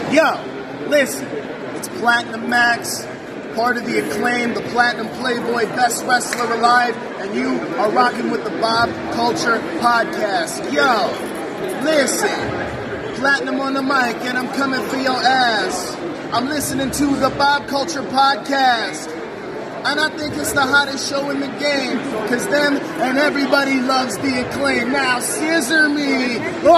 Yo, listen, it's Platinum Max, part of the Acclaim, the Platinum Playboy, best wrestler alive, and you are rocking with the Bob Culture Podcast. Yo, listen, Platinum on the mic, and I'm coming for your ass. I'm listening to the Bob Culture Podcast, and I think it's the hottest show in the game, because them and everybody loves the Acclaim. Now, scissor me.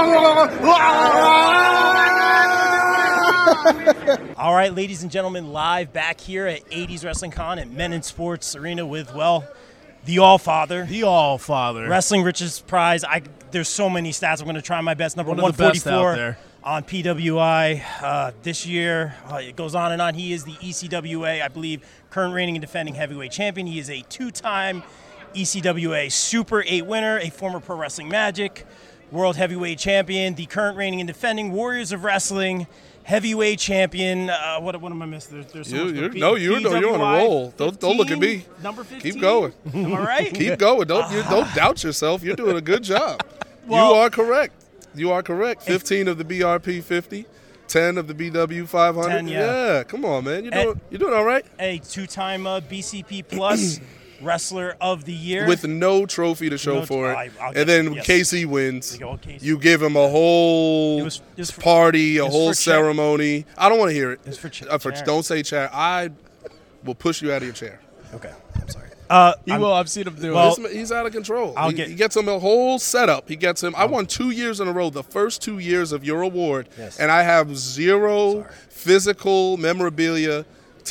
All right, ladies and gentlemen, live back here at 80s Wrestling Con at Men in Sports Arena with, well, the All-Father. The All-Father. Wrestling Riches Prize. There's so many stats. I'm going to try my best. Number One of the best 144 out there. on PWI this year. It goes on and on. He is the ECWA, I believe, current reigning and defending heavyweight champion. He is a two-time ECWA Super 8 winner, a former Pro Wrestling Magic World Heavyweight Champion, the current reigning and defending Warriors of Wrestling Heavyweight Champion. What am I missing? There's so much. You're on a roll. Don't look at me. Number 15. Keep going. Am I right? Keep going. Don't doubt yourself. You're doing a good job. Well, You are correct. 15 of the BRP 50, 10 of the BW 500. 10, yeah. Come on, man. You're doing all right. A two-time BCP Plus Wrestler of the Year. With no trophy to show for it. And then yes. KC wins. KC. You give him a whole party, a whole ceremony. I don't want to hear it. It's for don't say chair. I will push you out of your chair. Okay. I'm sorry. He will. I've seen him do it. He's out of control. He gets him a whole setup. He gets him. I won 2 years in a row, the first 2 years of your award, and I have zero physical memorabilia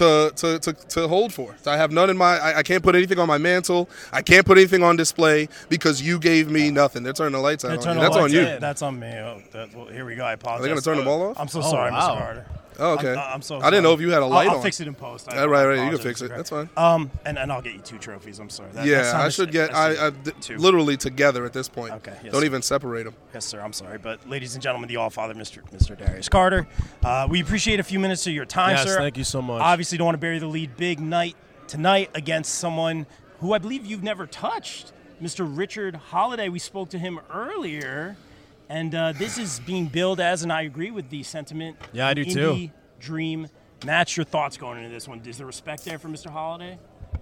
to hold for. So I have none in my. I can't put anything on my mantle. I can't put anything on display because you gave me nothing. They're turning the lights out. That's on you. That's on me. Well, here we go. I apologize. Are they going to turn the ball off? I'm so sorry, Mr. Carter. Oh, okay. I'm so sorry. I didn't know if you had a light on. I'll fix it in post. Right. You can fix it. That's fine. And I'll get you 2 trophies. I'm sorry. I should get literally together at this point. Okay. Yes, Don't even separate them. Yes, sir. I'm sorry. But ladies and gentlemen, the All-Father, Mr. Darius Carter, we appreciate a few minutes of your time, sir. Yes, thank you so much. Obviously don't want to bury the lead. Big night tonight against someone who I believe you've never touched, Mr. Richard Holiday. We spoke to him earlier. And this is being billed as, and I agree with the sentiment. Yeah, I do too. Indie dream match. Your thoughts going into this one? Is there respect there for Mr. Holiday?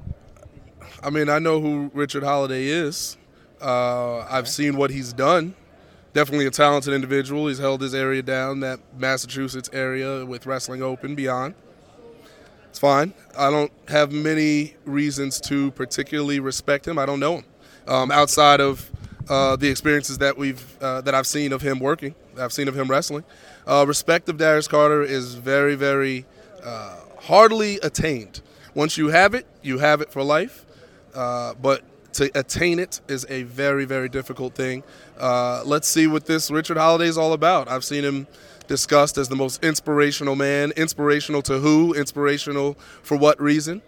I mean, I know who Richard Holiday is. I've seen what he's done. Definitely a talented individual. He's held his area down, that Massachusetts area with Wrestling Open, beyond. It's fine. I don't have many reasons to particularly respect him. I don't know him. Outside of the experiences that I've seen of him working, I've seen of him wrestling. Respect of Darius Carter is very, very hardly attained. Once you have it for life. But to attain it is a very, very difficult thing. Let's see what this Richard Holiday is all about. I've seen him discussed as the most inspirational man. Inspirational to who? Inspirational for what reason?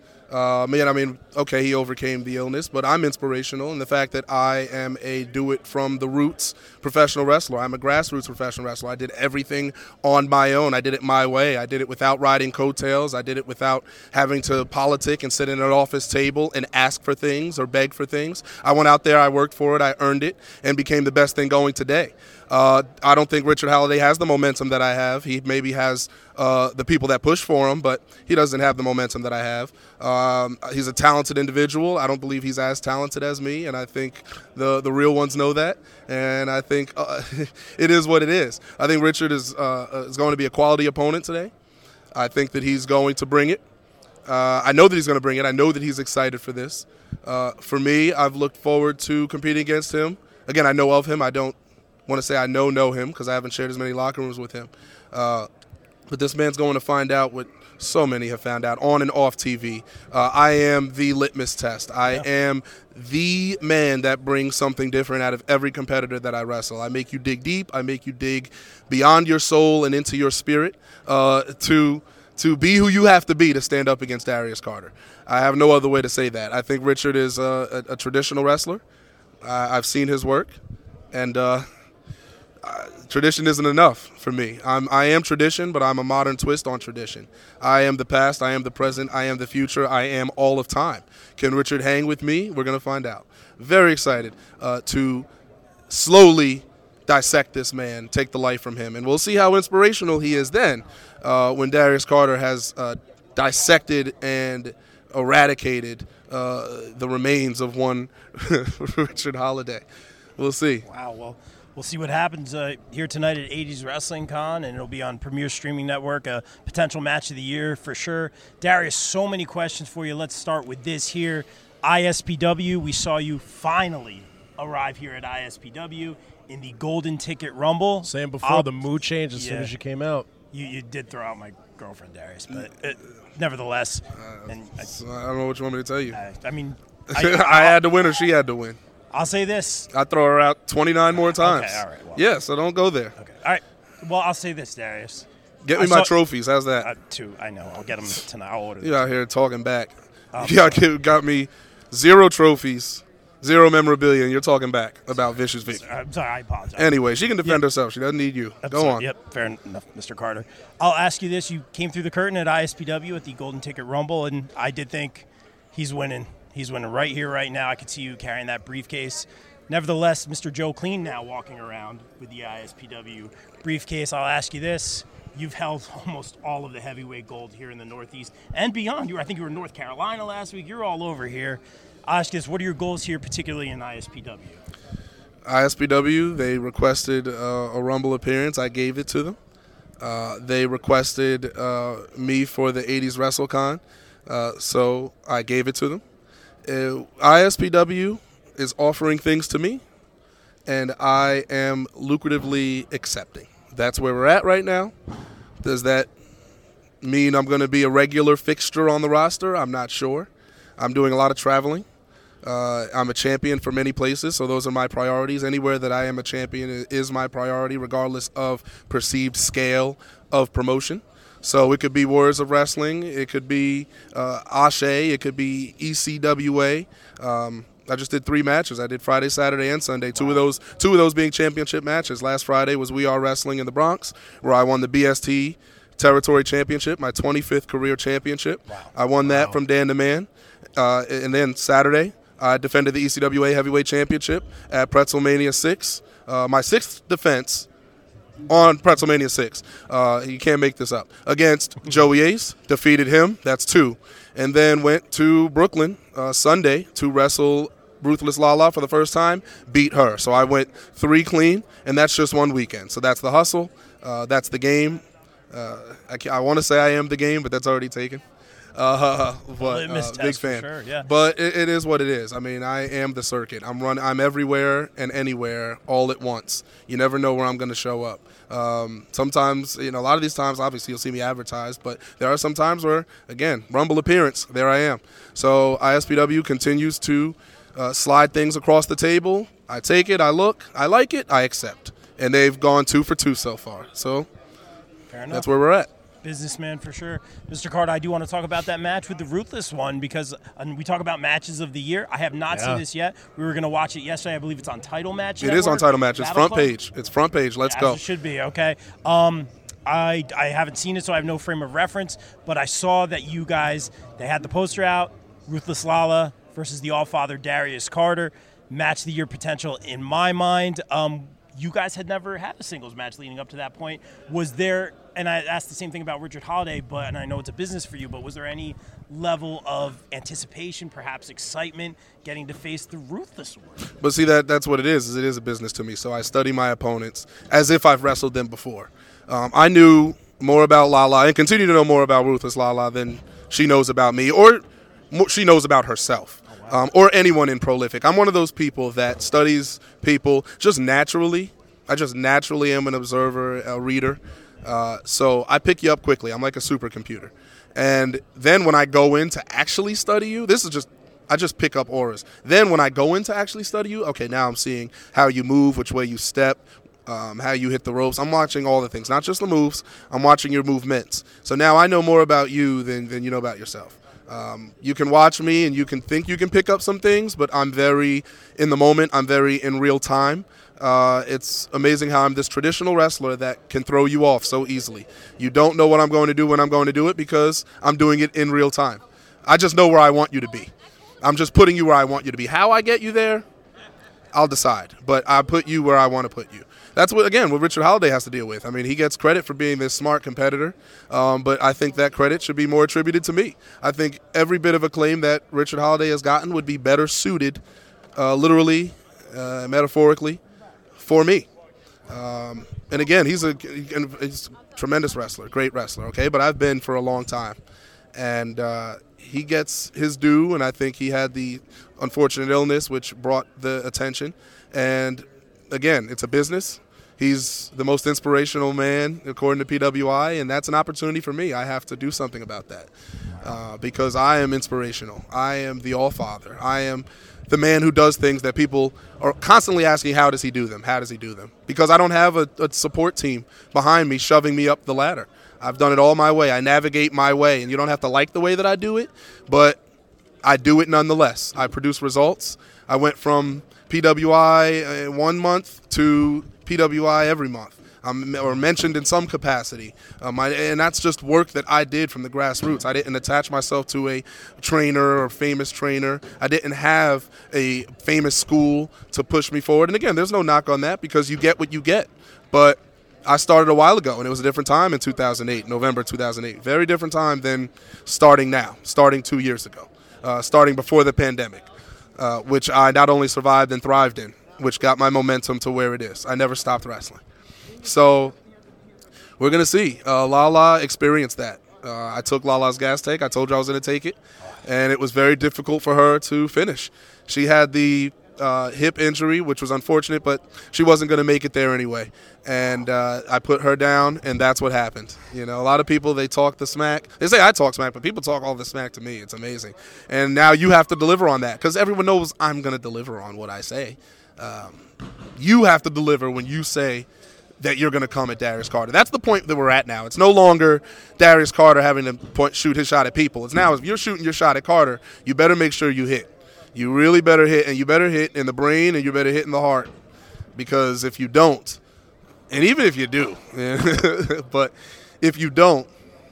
Okay, he overcame the illness, but I'm inspirational in the fact that I am a do-it-from-the-roots professional wrestler. I'm a grassroots professional wrestler. I did everything on my own. I did it my way. I did it without riding coattails. I did it without having to politic and sit in an office table and ask for things or beg for things. I went out there, I worked for it, I earned it, and became the best thing going today. I don't think Richard Holiday has the momentum that I have. He maybe has the people that push for him, but he doesn't have the momentum that I have. He's a talented individual. I don't believe he's as talented as me, and I think the real ones know that. And I think it is what it is. I think Richard is going to be a quality opponent today. I think that he's going to bring it. I know that he's going to bring it. I know that he's excited for this. For me, I've looked forward to competing against him. Again, I know of him. I don't want to say I know him because I haven't shared as many locker rooms with him. But this man's going to find out what so many have found out on and off TV. I am the litmus test. I am the man that brings something different out of every competitor that I wrestle. I make you dig deep. I make you dig beyond your soul and into your spirit to be who you have to be to stand up against Darius Carter. I have no other way to say that. I think Richard is a traditional wrestler. I've seen his work, and tradition isn't enough for me. I am tradition, but I'm a modern twist on tradition. I am the past, I am the present, I am the future, I am all of time. Can Richard hang with me? We're going to find out. Very excited to slowly dissect this man, take the life from him. And we'll see how inspirational he is then when Darius Carter has dissected and eradicated the remains of one Richard Holiday. We'll see. Wow, well, we'll see what happens here tonight at 80s Wrestling Con, and it'll be on Premier Streaming Network, a potential match of the year for sure. Darius, so many questions for you. Let's start with this here. ISPW, we saw you finally arrive here at ISPW in the Golden Ticket Rumble. Saying before the mood changed as soon as you came out. You did throw out my girlfriend, Darius, but nevertheless. I don't know what you want me to tell you. I mean, I had to win or she had to win. I'll say this. I throw her out 29 more times. Okay, all right. Well, yeah, so don't go there. Okay, all right. Well, I'll say this, Darius. Get me my trophies. How's that? Two. I know. I'll get them tonight. I'll order them. You out here talking back. You got me 0 trophies, 0 memorabilia, and you're talking back about Vicious V. I'm sorry. I apologize. Anyway, she can defend herself. She doesn't need you. Go on. Yep, fair enough, Mr. Carter. I'll ask you this. You came through the curtain at ISPW at the Golden Ticket Rumble, and I did think he's winning. He's winning right here, right now. I could see you carrying that briefcase. Nevertheless, Mr. Joe Clean now walking around with the ISPW briefcase. I'll ask you this. You've held almost all of the heavyweight gold here in the Northeast and beyond. I think you were in North Carolina last week. You're all over here. I'll ask you this. What are your goals here, particularly in ISPW? ISPW, they requested a Rumble appearance. I gave it to them. They requested me for the 80s WrestleCon, so I gave it to them. ISPW is offering things to me, and I am lucratively accepting. That's where we're at right now. Does that mean I'm going to be a regular fixture on the roster? I'm not sure. I'm doing a lot of traveling. I'm a champion for many places, so those are my priorities. Anywhere that I am a champion is my priority, regardless of perceived scale of promotion. So it could be Warriors of Wrestling, it could be Ashe, it could be ECWA. I just did 3 matches. I did Friday, Saturday, and Sunday. Two of those being championship matches. Last Friday was We Are Wrestling in the Bronx, where I won the BST Territory Championship, my 25th career championship. Wow. I won that from Dan the Man. And then Saturday, I defended the ECWA Heavyweight Championship at Pretzelmania 6. My 6th defense on Pretzelmania 6. You can't make this up. Against Joey Ace, defeated him. That's 2. And then went to Brooklyn Sunday to wrestle Ruthless Lala for the first time, beat her. So I went 3 clean, and that's just one weekend. So that's the hustle. That's the game. I want to say I am the game, but that's already taken. Big fan. Sure, yeah. But it is what it is. I mean, I am the circuit. I'm everywhere and anywhere all at once. You never know where I'm going to show up. Sometimes, a lot of these times, obviously, you'll see me advertised, but there are some times where, again, Rumble appearance, there I am. So ISPW continues to slide things across the table. I take it, I look, I like it, I accept. And they've gone 2 for 2 so far. So fair enough. That's where we're at. Businessman for sure. Mr. Carter, I do want to talk about that match with the Ruthless one because we talk about matches of the year. I have not seen this yet. We were going to watch it yesterday. I believe it's on Title Match. It is on Title Match. It's front page. It's front page. Let's go. It should be, okay. I haven't seen it, so I have no frame of reference, but I saw that you guys, they had the poster out, Ruthless Lala versus the All-Father Darius Carter, match of the year potential in my mind. You guys had never had a singles match leading up to that point. Was there, and I asked the same thing about Richard Holiday, and I know it's a business for you, but was there any level of anticipation, perhaps excitement, getting to face the Ruthless one? But see, that's what it is it is a business to me. So I study my opponents as if I've wrestled them before. I knew more about Lala and continue to know more about Ruthless Lala than she knows about me, or she knows about herself. Or anyone in Prolific. I'm one of those people that studies people just naturally. I just naturally am an observer, a reader. So I pick you up quickly. I'm like a supercomputer. And then when I go in to actually study you, I just pick up auras. Then when I go in to actually study you, okay, now I'm seeing how you move, which way you step, how you hit the ropes. I'm watching all the things, not just the moves. I'm watching your movements. So now I know more about you than you know about yourself. You can watch me and you can think you can pick up some things, but I'm very in the moment. I'm very in real time. It's amazing how I'm this traditional wrestler that can throw you off so easily. You don't know what I'm going to do when I'm going to do it because I'm doing it in real time. I just know where I want you to be. I'm just putting you where I want you to be. How I get you there, I'll decide. But I put you where I want to put you. that's what Richard Holiday has to deal with. I mean, he gets credit for being this smart competitor, but I think that credit should be more attributed to me. I think every bit of acclaim that Richard Holiday has gotten would be better suited, literally, metaphorically, for me. And again, he's a tremendous wrestler, great wrestler, okay? But I've been for a long time. And he gets his due, and I think he had the unfortunate illness which brought the attention. And again, it's a business. He's the most inspirational man, according to PWI, and that's an opportunity for me. I have to do something about that because I am inspirational. I am the All-Father. I am the man who does things that people are constantly asking, how does he do them? How does he do them? Because I don't have a support team behind me shoving me up the ladder. I've done it all my way. I navigate my way, and you don't have to like the way that I do it, but I do it nonetheless. I produce results. I went from PWI 1 month to PWI every month, or mentioned in some capacity. And that's just work that I did from the grassroots. I didn't attach myself to a trainer or famous trainer. I didn't have a famous school to push me forward. And again, there's no knock on that because you get what you get. But I started a while ago, and it was a different time in 2008, November 2008. Very different time than starting now, starting 2 years ago, starting before the pandemic, which I not only survived and thrived in, which got my momentum to where it is. I never stopped wrestling. So we're going to see. Lala experienced that. I took Lala's gas tank. I told you I was going to take it, and it was very difficult for her to finish. She had the hip injury, which was unfortunate, but she wasn't going to make it there anyway. And I put her down, and that's what happened. You know, a lot of people, they talk the smack. They say I talk smack, but people talk all the smack to me. It's amazing. And now you have to deliver on that because everyone knows I'm going to deliver on what I say. You have to deliver when you say that you're going to come at Darius Carter. That's the point that we're at now. It's no longer Darius Carter having to shoot his shot at people. It's now if you're shooting your shot at Carter, you better make sure you hit. You really better hit, and you better hit in the brain, and you better hit in the heart. Because if you don't, and even if you do, but if you don't,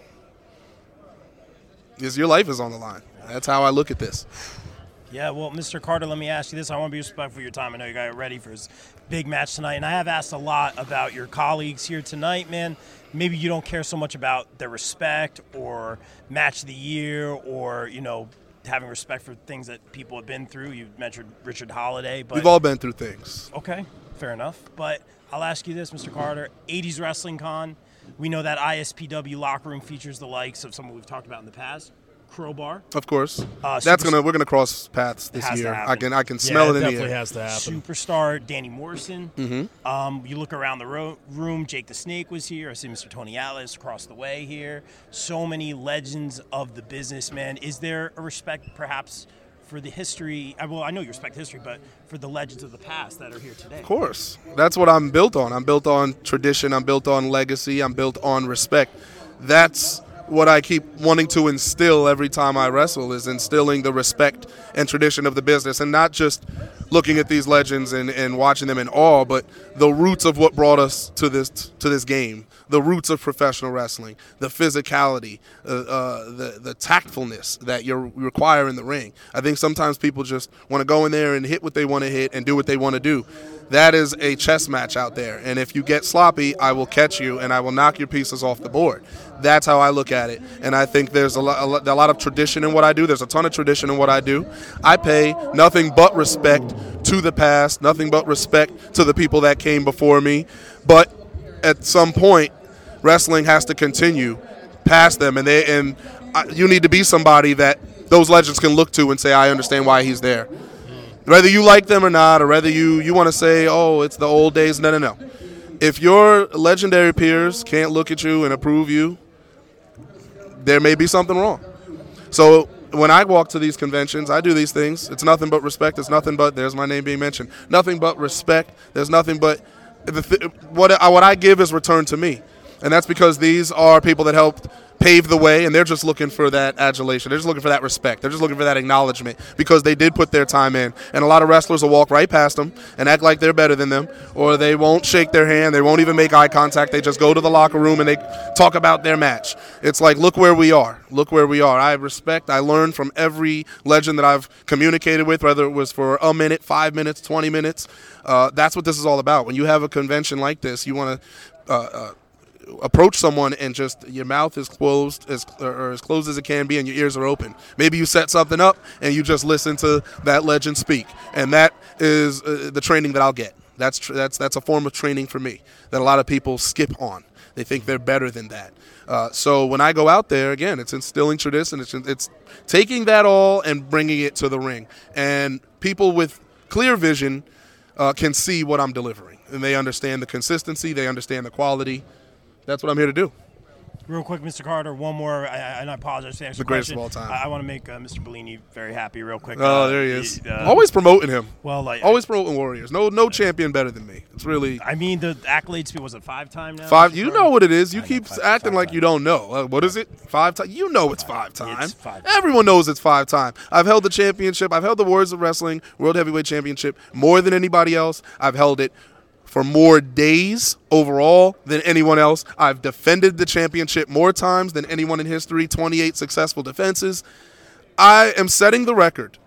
your life is on the line. That's how I look at this. Yeah, well, Mr. Carter, let me ask you this. I want to be respectful of your time. I know you got it ready for his big match tonight, and I have asked a lot about your colleagues here tonight, man. Maybe you don't care so much about their respect or match of the year or, you know, having respect for things that people have been through. You mentioned Richard Holiday. But we've all been through things. Okay, fair enough. But I'll ask you this, Mr. Carter. 80s Wrestling Con, we know that ISPW locker room features the likes of someone we've talked about in the past. Crowbar. Of course. We're gonna cross paths this year. I can smell it in the air. Definitely has to happen. Superstar Danny Morrison. Mm-hmm. You look around the room. Jake the Snake was here. I see Mr. Tony Atlas across the way here. So many legends of the business, man. Is there a respect, perhaps, for the history? Well, I know you respect history, but for the legends of the past that are here today. Of course. That's what I'm built on. I'm built on tradition. I'm built on legacy. I'm built on respect. That's what I keep wanting to instill every time I wrestle, is instilling the respect and tradition of the business, and not just looking at these legends and watching them in awe, but the roots of what brought us to this game, the roots of professional wrestling, the physicality, the tactfulness that you require in the ring. I think sometimes people just want to go in there and hit what they want to hit and do what they want to do. That is a chess match out there, and if you get sloppy, I will catch you and I will knock your pieces off the board. That's how I look at it, and I think there's a lot of tradition in what I do. There's a ton of tradition in what I do. I pay nothing but respect to the past, nothing but respect to the people that came before me, but at some point, wrestling has to continue past them, and you need to be somebody that those legends can look to and say, I understand why he's there. Whether you like them or not, or whether you want to say, oh, it's the old days, no. If your legendary peers can't look at you and approve you, there may be something wrong. So when I walk to these conventions, I do these things. It's nothing but respect. It's nothing but, there's my name being mentioned, nothing but respect. There's nothing but, what I give is returned to me. And that's because these are people that helped paved the way, and they're just looking for that adulation. They're just looking for that respect. They're just looking for that acknowledgement because they did put their time in. And a lot of wrestlers will walk right past them and act like they're better than them, or they won't shake their hand. They won't even make eye contact. They just go to the locker room and they talk about their match. It's like, look where we are. Look where we are. I learn from every legend that I've communicated with, whether it was for a minute, 5 minutes, 20 minutes. That's what this is all about. When you have a convention like this, you want to approach someone and just your mouth is closed as closed as it can be and your ears are open. Maybe you set something up and you just listen to that legend speak, and that is the training that I'll get. That's a form of training for me that a lot of people skip on. They think they're better than that. So when I go out there, again, it's instilling tradition. It's taking that all and bringing it to the ring, and people with clear vision can see what I'm delivering, and they understand the consistency, they understand the quality. That's what I'm here to do. Real quick, Mr. Carter, one more, and I apologize for the extra The greatest question. of all time. I want to make Mr. Bellini very happy real quick. Oh, there he is. Always promoting him. Well, always promoting Warriors. No champion better than me. It's really. I mean, the accolades, was it 5 times now? 5. You know what it is. You keep acting like times. you don't know. What is it? 5 times? You know it's 5 times. It's 5 times. Everyone knows it's 5 times. I've held the championship. I've held the Warriors of Wrestling World Heavyweight Championship more than anybody else. I've held it for more days overall than anyone else. I've defended the championship more times than anyone in history, 28 successful defenses. I am setting the records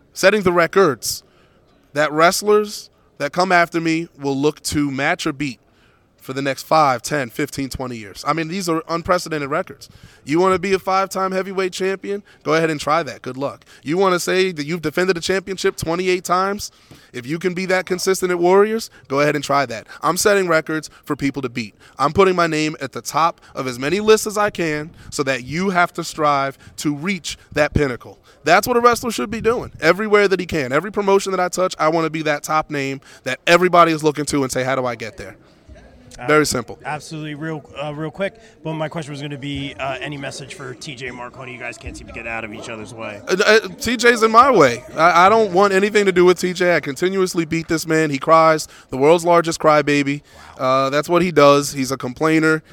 that wrestlers that come after me will look to match or beat for the next 5, 10, 15, 20 years. I mean, these are unprecedented records. You want to be a 5-time heavyweight champion? Go ahead and try that. Good luck. You want to say that you've defended a championship 28 times? If you can be that consistent at Warriors, go ahead and try that. I'm setting records for people to beat. I'm putting my name at the top of as many lists as I can so that you have to strive to reach that pinnacle. That's what a wrestler should be doing everywhere that he can. Every promotion that I touch, I want to be that top name that everybody is looking to and say, how do I get there? Very simple. Absolutely, real quick. But my question was going to be any message for TJ Marconi. You guys can't seem to get out of each other's way. TJ's in my way. I don't want anything to do with TJ. I continuously beat this man. He cries. The world's largest crybaby. That's what he does. He's a complainer.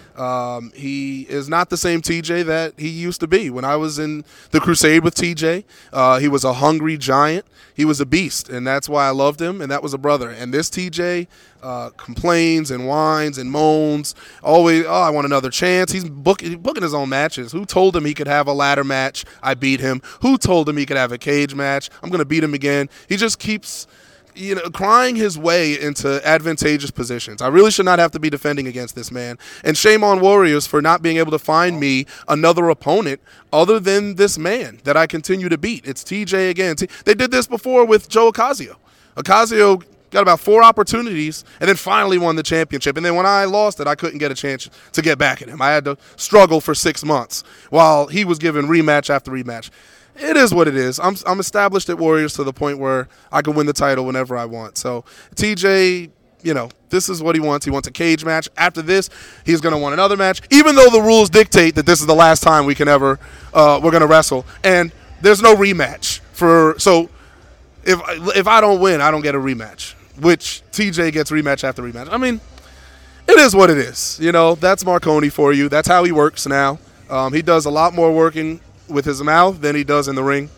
He is not the same TJ that he used to be. When I was in the Crusade with TJ, he was a hungry giant. He was a beast, and that's why I loved him, and that was a brother. And this TJ complains and whines and moans. Always, I want another chance. He's booking his own matches. Who told him he could have a ladder match? I beat him. Who told him he could have a cage match? I'm going to beat him again. He just keeps crying his way into advantageous positions. I really should not have to be defending against this man. And shame on Warriors for not being able to find me another opponent other than this man that I continue to beat. It's TJ again. They did this before with Joe Ocasio. Ocasio got about 4 opportunities and then finally won the championship. And then when I lost it, I couldn't get a chance to get back at him. I had to struggle for 6 months while he was given rematch after rematch. It is what it is. I'm established at Warriors to the point where I can win the title whenever I want. So TJ, this is what he wants. He wants a cage match. After this, he's going to want another match, even though the rules dictate that this is the last time we can ever we're going to wrestle. And there's no rematch so if I don't win, I don't get a rematch, which TJ gets rematch after rematch. I mean, it is what it is. That's Marconi for you. That's how he works now. He does a lot more working with his mouth than he does in the ring.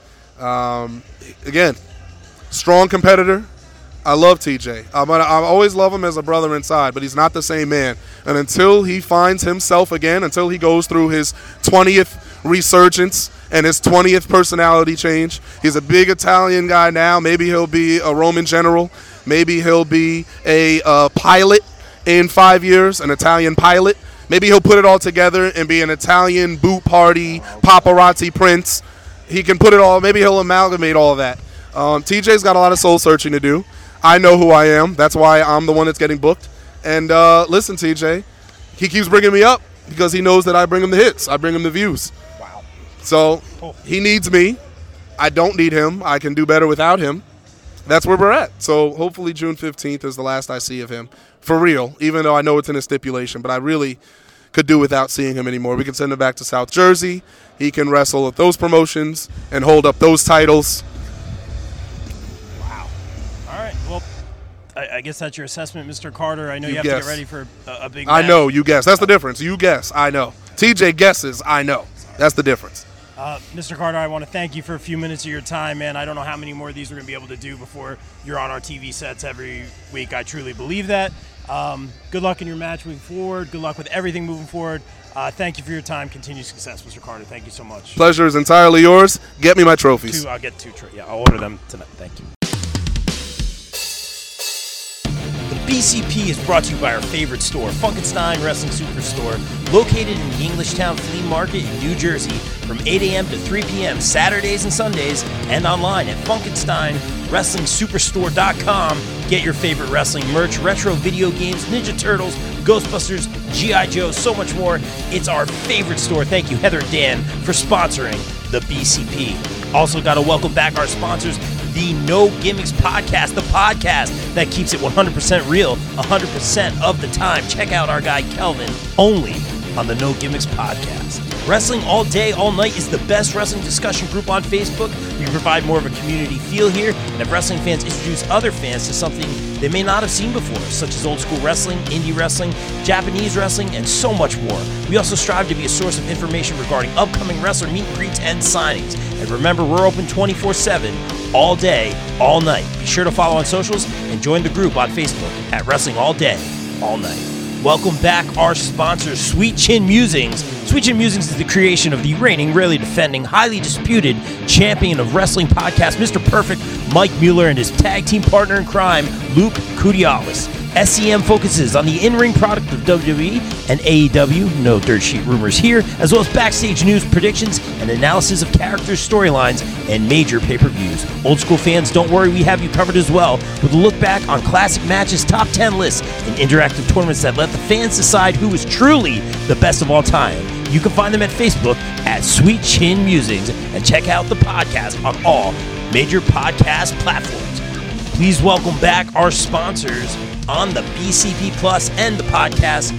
Again, strong competitor. I love TJ. I always love him as a brother inside, but he's not the same man. And until he finds himself again, until he goes through his 20th resurgence and his 20th personality change, he's a big Italian guy now. Maybe he'll be a Roman general. Maybe he'll be a pilot in 5 years, an Italian pilot. Maybe he'll put it all together and be an Italian boot party, paparazzi prince. He can put it all. Maybe he'll amalgamate all of that. TJ's got a lot of soul searching to do. I know who I am. That's why I'm the one that's getting booked. And listen, TJ, he keeps bringing me up because he knows that I bring him the hits. I bring him the views. Wow. So he needs me. I don't need him. I can do better without him. That's where we're at. So hopefully June 15th is the last I see of him. For real, even though I know it's in a stipulation, but I really could do without seeing him anymore. We can send him back to South Jersey. He can wrestle at those promotions and hold up those titles. Wow. All right. Well, I guess that's your assessment, Mr. Carter. I know you have guess. to get ready for a big match. I know, you guess. That's the difference. You guess, I know. TJ guesses, I know. That's the difference. Mr. Carter, I want to thank you for a few minutes of your time, man. I don't know how many more of these we're going to be able to do before you're on our TV sets every week. I truly believe that. Good luck in your match moving forward. Good luck with everything moving forward. Thank you for your time. Continued success, Mr. Carter. Thank you so much. Pleasure is entirely yours. Get me my trophies. I'll get 2 trophies. Yeah, I'll order them tonight. Thank you. The BCP is brought to you by our favorite store, Funkenstein Wrestling Superstore, located in the Englishtown Flea Market in New Jersey from 8 a.m. to 3 p.m. Saturdays and Sundays, and online at FunkensteinWrestlingSuperstore.com. Get your favorite wrestling merch, retro video games, Ninja Turtles, Ghostbusters, G.I. Joe, so much more. It's our favorite store. Thank you, Heather and Dan, for sponsoring the BCP. Also got to welcome back our sponsors, the No Gimmicks Podcast, the podcast that keeps it 100% real 100% of the time. Check out our guy Kelvin, only on the No Gimmicks Podcast. Wrestling All Day, All Night is the best wrestling discussion group on Facebook. We provide more of a community feel here and have wrestling fans introduce other fans to something they may not have seen before, such as old school wrestling, indie wrestling, Japanese wrestling, and so much more. We also strive to be a source of information regarding upcoming wrestler meet and greets and signings. And remember, we're open 24/7, all day, all night. Be sure to follow on socials and join the group on Facebook at Wrestling All Day, All Night. Welcome back our sponsor, Sweet Chin Musings. Sweet Chin Musings is the creation of the reigning, rarely defending, highly disputed champion of wrestling podcast, Mr. Perfect, Mike Mueller, and his tag team partner in crime, Luke Kudialis. SCM focuses on the in-ring product of WWE and AEW, no dirt sheet rumors here, as well as backstage news, predictions, and analysis of characters, storylines, and major pay-per-views. Old school fans, don't worry, we have you covered as well, with a look back on classic matches, top 10 lists, and interactive tournaments that let the fans decide who is truly the best of all time. You can find them at Facebook at Sweet Chin Musings, and check out the podcast on all major podcast platforms. Please welcome back our sponsors on the BCP Plus and the podcast,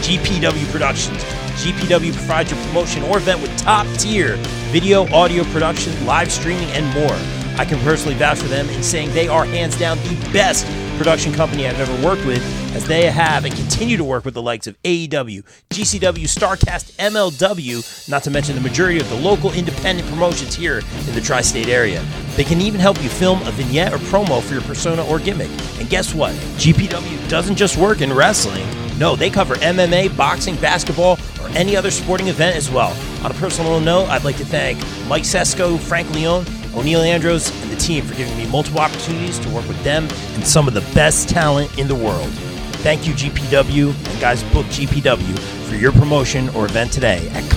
GPW Productions. GPW provides your promotion or event with top-tier video, audio production, live streaming, and more. I can personally vouch for them in saying they are hands down the best production company I've ever worked with, as they have and continue to work with the likes of AEW, GCW, StarCast, MLW, not to mention the majority of the local independent promotions here in the tri-state area. They can even help you film a vignette or promo for your persona or gimmick. And guess what? GPW doesn't just work in wrestling. No, they cover MMA, boxing, basketball, or any other sporting event as well. On a personal note, I'd like to thank Mike Sesko, Frank Leone, O'Neil Andros, and the team for giving me multiple opportunities to work with them and some of the best talent in the world. Thank you, GPW, and guys, book GPW for your promotion or event today at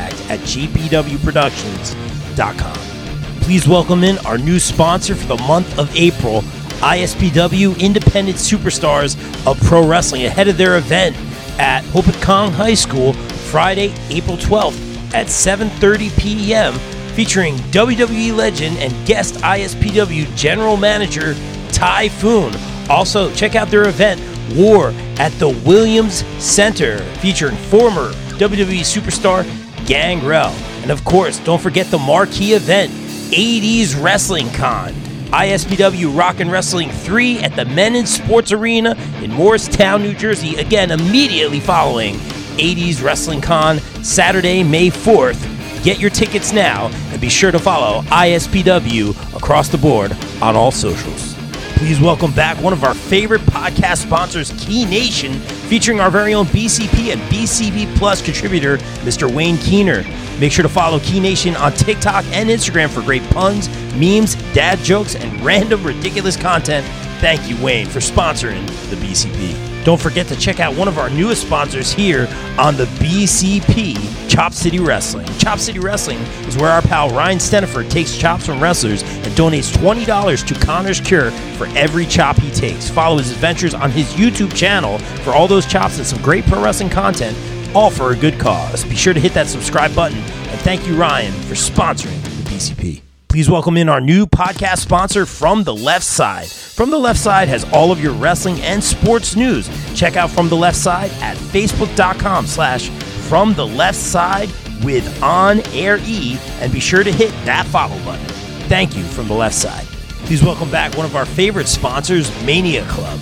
contact@gpwproductions.com. Please welcome in our new sponsor for the month of April, ISPW Independent Superstars of Pro Wrestling, ahead of their event at Hopatcong High School, Friday, April 12th at 7:30 p.m., featuring WWE legend and guest ISPW General Manager Typhoon. Also, check out their event, War at the Williams Center, featuring former WWE superstar Gangrel. And of course, don't forget the marquee event, 80s Wrestling Con, ISPW Rockin' Wrestling 3 at the Menon Sports Arena in Morristown, New Jersey, again immediately following 80s Wrestling Con, Saturday, May 4th. Get your tickets now, and be sure to follow ISPW across the board on all socials. Please welcome back one of our favorite podcast sponsors, Key Nation, featuring our very own BCP and BCP Plus contributor, Mr. Wayne Keener. Make sure to follow Key Nation on TikTok and Instagram for great puns, memes, dad jokes, and random ridiculous content. Thank you, Wayne, for sponsoring the BCP. Don't forget to check out one of our newest sponsors here on the BCP, Chop City Wrestling. Chop City Wrestling is where our pal Ryan Steniford takes chops from wrestlers and donates $20 to Connor's Cure for every chop he takes. Follow his adventures on his YouTube channel for all those chops and some great pro wrestling content, all for a good cause. Be sure to hit that subscribe button, and thank you, Ryan, for sponsoring the BCP. Please welcome in our new podcast sponsor, From the Left Side. From the Left Side has all of your wrestling and sports news. Check out From the Left Side at facebook.com/From the Left Side with On Air E, and be sure to hit that follow button. Thank you, From the Left Side. Please welcome back one of our favorite sponsors, Mania Club.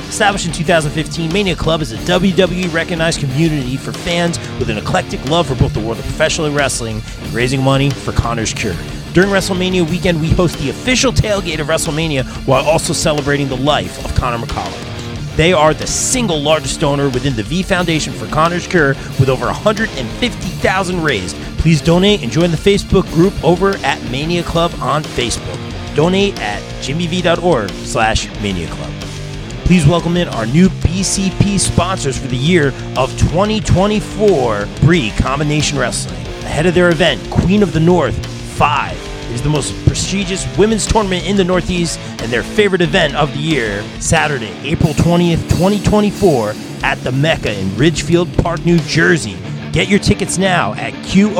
Established in 2015, Mania Club is a WWE-recognized community for fans with an eclectic love for both the world of professional wrestling and raising money for Connor's Cure. During WrestleMania weekend, we host the official tailgate of WrestleMania while also celebrating the life of Conor McCollum. They are the single largest donor within the V Foundation for Connor's Cure with over $150,000 raised. Please donate and join the Facebook group over at Mania Club on Facebook. Donate at jimmyv.org/Mania Club. Please welcome in our new BCP sponsors for the year of 2024, Bree Combination Wrestling. Ahead of their event, Queen of the North 5 is the most prestigious women's tournament in the Northeast and their favorite event of the year, Saturday, April 20th, 2024, at the Mecca in Ridgefield Park, New Jersey. Get your tickets now at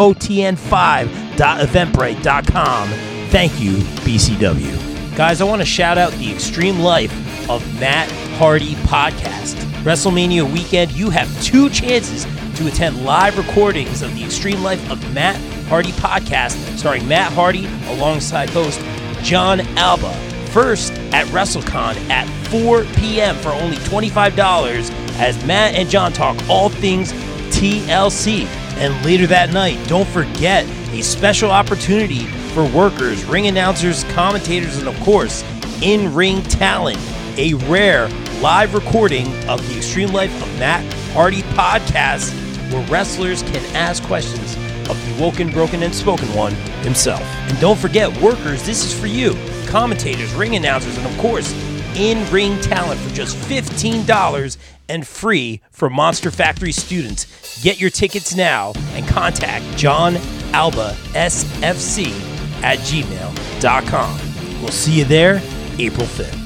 QOTN5.eventbrite.com. Thank you, BCW. Guys, I want to shout out the Extreme Life of Matt Hardy podcast. WrestleMania weekend, you have 2 chances to attend live recordings of the Extreme Life of Matt Hardy podcast, starring Matt Hardy alongside host John Alba. First at WrestleCon at 4 p.m. for only $25 as Matt and John talk all things TLC. And later that night, don't forget a special opportunity for workers, ring announcers, commentators, and of course, in-ring talent. A rare live recording of the Extreme Life of Matt Hardy podcast where wrestlers can ask questions of the woken, broken, and spoken one himself. And don't forget, workers, this is for you. Commentators, ring announcers, and of course, in-ring talent for just $15 and free for Monster Factory students. Get your tickets now and contact John Alba SFC at gmail.com. We'll see you there April 5th.